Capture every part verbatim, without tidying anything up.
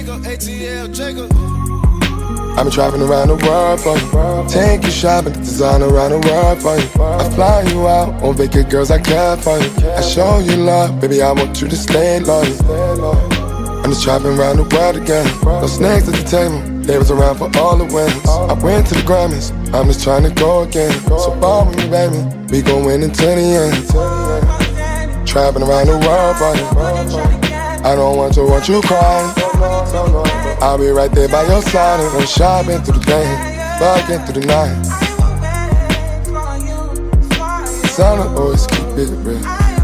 Jacob, A T L, Jacob. I've been traveling around the world for you. Take you shopping, design around the world for you. I fly you out on vacant girls, I care for you. I show you love, baby, I want you to stay loyal. I'm just traveling around the world again. No snakes at the table, they was around for all the wins. I went to the Grammys, I'm just trying to go again. So ball with me, baby, we gon' win until the end. Traveling around the world for you. I don't want to watch you cry. I'll be right there by your side and I'm shopping through the day, bugging through the night. Son, I always keep it real.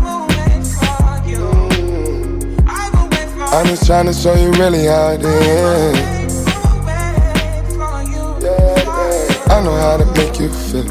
I'm just trying to show you really how it is. I know how to make you feel.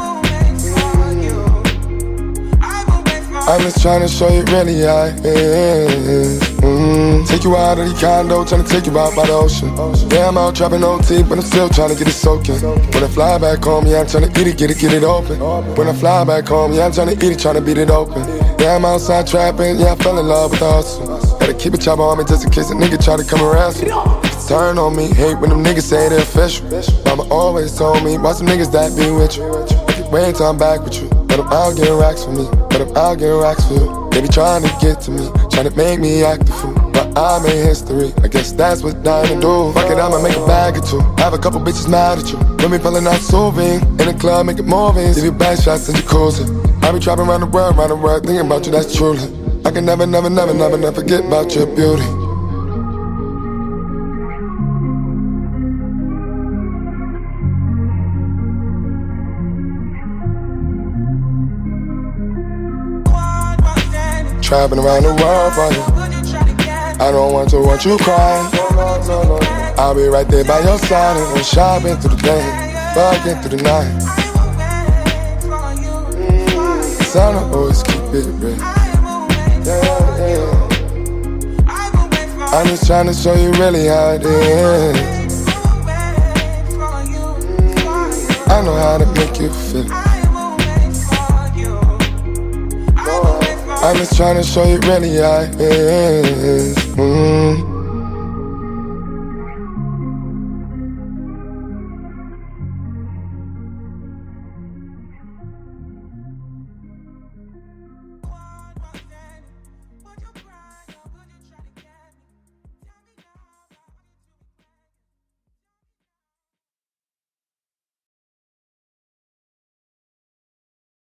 I'm just trying to show you really how it is. Mm-hmm. Take you out of the condo, trying to take you out by the ocean. Yeah, I'm out trapping O T, but I'm still trying to get it soaking. When I fly back home, yeah, I'm trying to eat it, get it, get it open. When I fly back home, yeah, I'm trying to eat it, trying to beat it open. Yeah, I'm outside trapping, yeah, I fell in love with the hustle. Gotta keep a chopper on me just in case a nigga try to come around me. Turn on me, hate when them niggas say they're official. Mama always told me, watch some niggas that be with you. Wait till I'm back with you. But I'm out getting racks for me, but I'm out getting racks for you. They be trying to get to me, trying to make me act a fool. But I made history, I guess that's what diamonds do. Fuck it, I'ma make a bag or two. Have a couple bitches mad at you. Let me pulling out soothing. In the club, make it moving. Give you back shots in jacuzzi. I be trapping around the world, around the world, thinking about you, that's truly. I can never, never, never, never, never forget about your beauty. Trapping around the world for you. I don't want to watch you cry. I'll be right there by your side and shopping through the day, bugging through the night. Son, I always keep it real. Yeah, yeah. I'm just trying to show you really how it is. I know how to make you feel. I'm just trying to show you really how it is. Mm-hmm.